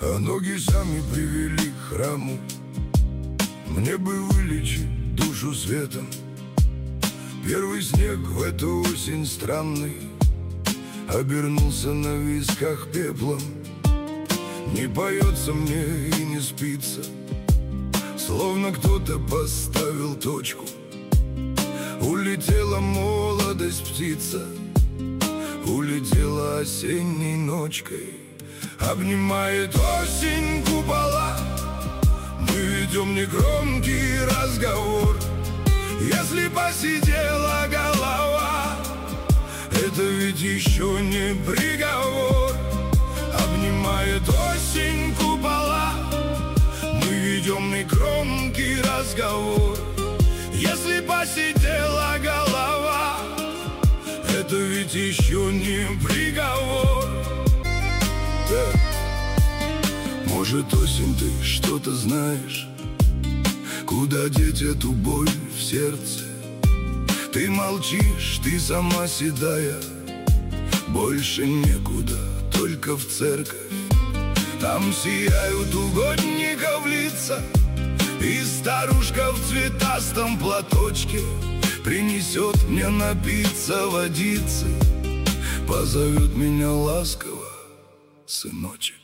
А ноги сами привели к храму. Мне бы вылечить душу светом. Первый снег в эту осень странный обернулся на висках пеплом. Не поется мне и не спится, словно кто-то поставил точку. Улетела молодость птица, улетела осенней ночкой. Обнимает осень купола, мы ведем негромкий разговор. Если посидела голова, это ведь еще не приговор. Обнимает осень купола, мы ведем негромкий разговор. Если посидела голова, это ведь еще не приговор. Может, осень, ты что-то знаешь? Куда деть эту боль в сердце? Ты молчишь, ты сама седая, больше некуда, только в церковь. Там сияют угодников лица, и старушка в цветастом платочке принесет мне напиться водицы, позовет меня ласково: сыночек.